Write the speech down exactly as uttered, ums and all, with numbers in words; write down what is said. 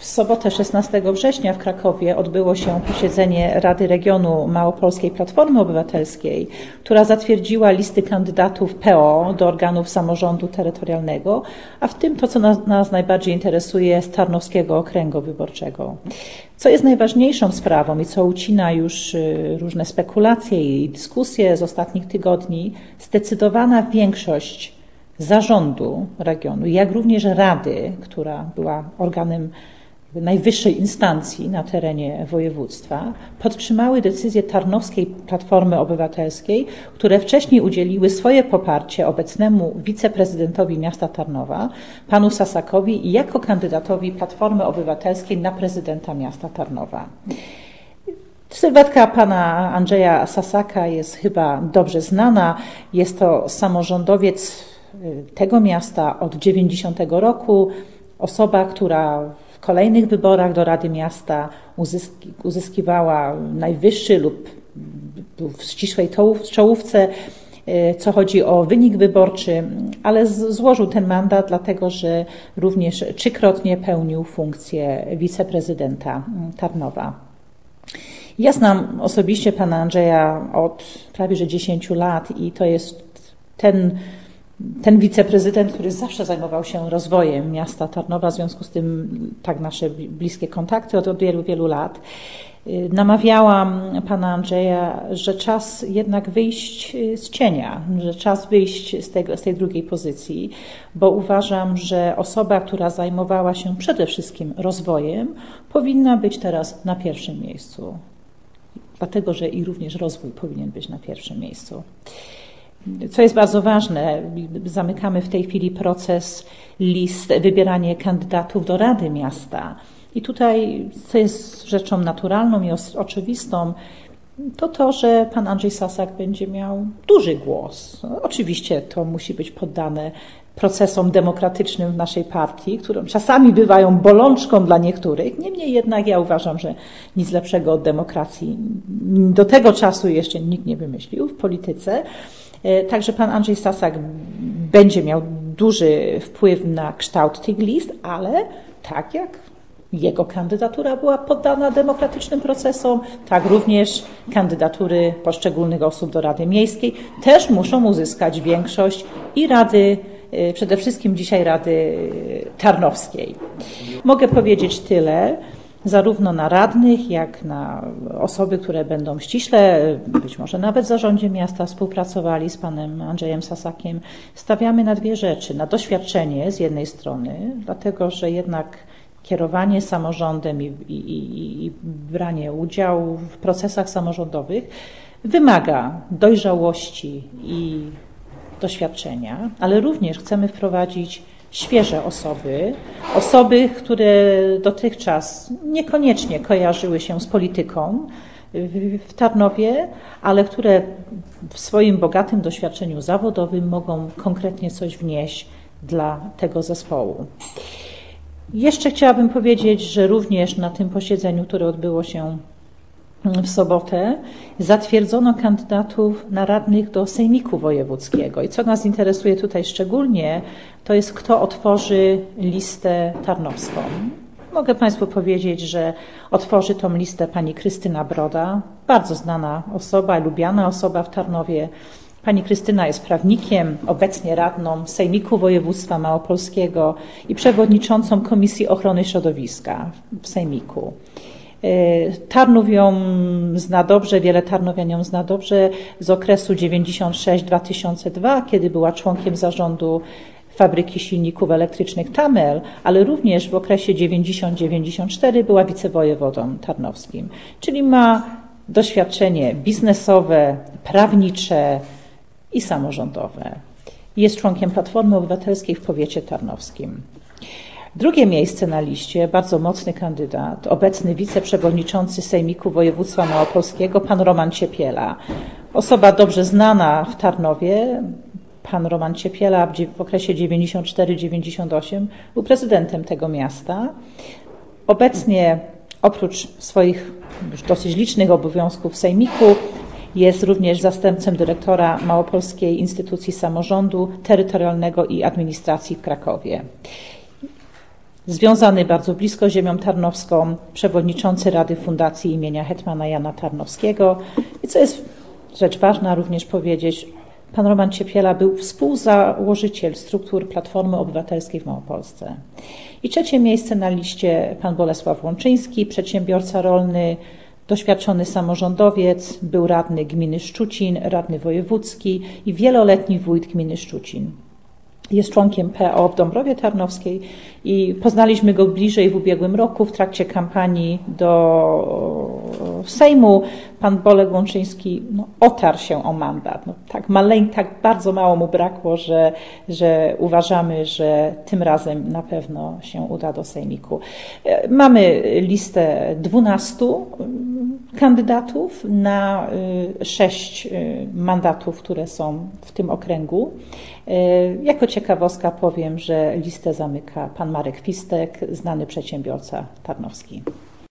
W sobotę szesnastego września w Krakowie odbyło się posiedzenie Rady Regionu Małopolskiej Platformy Obywatelskiej, która zatwierdziła listy kandydatów P O do organów samorządu terytorialnego, a w tym to, co nas, nas najbardziej interesuje, z Tarnowskiego Okręgu Wyborczego. Co jest najważniejszą sprawą i co ucina już różne spekulacje i dyskusje z ostatnich tygodni, zdecydowana większość zarządu regionu, jak również Rady, która była organem najwyższej instancji na terenie województwa, podtrzymały decyzję Tarnowskiej Platformy Obywatelskiej, które wcześniej udzieliły swoje poparcie obecnemu wiceprezydentowi miasta Tarnowa, panu Sasakowi, jako kandydatowi Platformy Obywatelskiej na prezydenta miasta Tarnowa. Sylwetka pana Andrzeja Sasaka jest chyba dobrze znana. Jest to samorządowiec tego miasta od dziewięćdziesiątego roku, osoba, która w kolejnych wyborach do Rady Miasta uzyski, uzyskiwała najwyższy lub był w ścisłej czołówce, co chodzi o wynik wyborczy, ale złożył ten mandat dlatego, że również trzykrotnie pełnił funkcję wiceprezydenta Tarnowa. Ja znam osobiście pana Andrzeja od prawie że dziesięciu lat i to jest ten Ten wiceprezydent, który zawsze zajmował się rozwojem miasta Tarnowa, w związku z tym tak nasze bliskie kontakty od, od wielu, wielu lat. Namawiałam pana Andrzeja, że czas jednak wyjść z cienia, że czas wyjść z, tego, z tej drugiej pozycji, bo uważam, że osoba, która zajmowała się przede wszystkim rozwojem, powinna być teraz na pierwszym miejscu. Dlatego, że i również rozwój powinien być na pierwszym miejscu. Co jest bardzo ważne, zamykamy w tej chwili proces list, wybieranie kandydatów do Rady Miasta. I tutaj, co jest rzeczą naturalną i oczywistą, to to, że pan Andrzej Sasak będzie miał duży głos. Oczywiście to musi być poddane procesom demokratycznym w naszej partii, które czasami bywają bolączką dla niektórych. Niemniej jednak ja uważam, że nic lepszego od demokracji do tego czasu jeszcze nikt nie wymyślił w polityce. Także pan Andrzej Sasak będzie miał duży wpływ na kształt tych list, ale tak jak jego kandydatura była poddana demokratycznym procesom, tak również kandydatury poszczególnych osób do Rady Miejskiej też muszą uzyskać większość i Rady, przede wszystkim dzisiaj Rady Tarnowskiej. Mogę powiedzieć tyle, zarówno na radnych, jak na osoby, które będą ściśle, być może nawet w zarządzie miasta współpracowali z panem Andrzejem Sasakiem, stawiamy na dwie rzeczy. Na doświadczenie z jednej strony, dlatego że jednak kierowanie samorządem i, i, i, i branie udziału w procesach samorządowych wymaga dojrzałości i doświadczenia, ale również chcemy wprowadzić świeże osoby, osoby, które dotychczas niekoniecznie kojarzyły się z polityką w Tarnowie, ale które w swoim bogatym doświadczeniu zawodowym mogą konkretnie coś wnieść dla tego zespołu. Jeszcze chciałabym powiedzieć, że również na tym posiedzeniu, które odbyło się w sobotę, zatwierdzono kandydatów na radnych do Sejmiku Wojewódzkiego. I co nas interesuje tutaj szczególnie, to jest kto otworzy listę tarnowską. Mogę państwu powiedzieć, że otworzy tą listę pani Krystyna Broda, bardzo znana osoba, lubiana osoba w Tarnowie. Pani Krystyna jest prawnikiem, obecnie radną Sejmiku Województwa Małopolskiego i przewodniczącą Komisji Ochrony Środowiska w Sejmiku. Tarnów ją zna dobrze, wiele tarnowian ją zna dobrze z okresu dziewięćdziesiąt sześć do dwa tysiące drugiego, kiedy była członkiem zarządu fabryki silników elektrycznych Tamel, ale również w okresie dziewięćdziesiąt do dziewięćdziesiąt czwartego była wicewojewodą tarnowskim, czyli ma doświadczenie biznesowe, prawnicze i samorządowe. Jest członkiem Platformy Obywatelskiej w powiecie tarnowskim. Drugie miejsce na liście, bardzo mocny kandydat, obecny wiceprzewodniczący Sejmiku Województwa Małopolskiego, pan Roman Ciepiela. Osoba dobrze znana w Tarnowie. Pan Roman Ciepiela w okresie dziewięćdziesiąt cztery do dziewięćdziesiąt osiem był prezydentem tego miasta. Obecnie oprócz swoich już dosyć licznych obowiązków w Sejmiku jest również zastępcą dyrektora Małopolskiej Instytucji Samorządu Terytorialnego i Administracji w Krakowie. związany bardzo blisko z ziemią tarnowską, przewodniczący Rady Fundacji imienia hetmana Jana Tarnowskiego. I co jest rzecz ważna również powiedzieć, pan Roman Ciepiela był współzałożyciel struktur Platformy Obywatelskiej w Małopolsce. I trzecie miejsce na liście pan Bolesław Łączyński, przedsiębiorca rolny, doświadczony samorządowiec, był radny gminy Szczucin, radny wojewódzki i wieloletni wójt gminy Szczucin. Jest członkiem P O w Dąbrowie Tarnowskiej i poznaliśmy go bliżej w ubiegłym roku w trakcie kampanii do Sejmu. Pan Bolek Łączyński no, otarł się o mandat. No, tak, maleń, tak bardzo mało mu brakło, że, że uważamy, że tym razem na pewno się uda do Sejmiku. Mamy listę dwunastu kandydatów na sześć mandatów, które są w tym okręgu. Jako ciekawostka powiem, że listę zamyka pan Marek Fistek, znany przedsiębiorca tarnowski.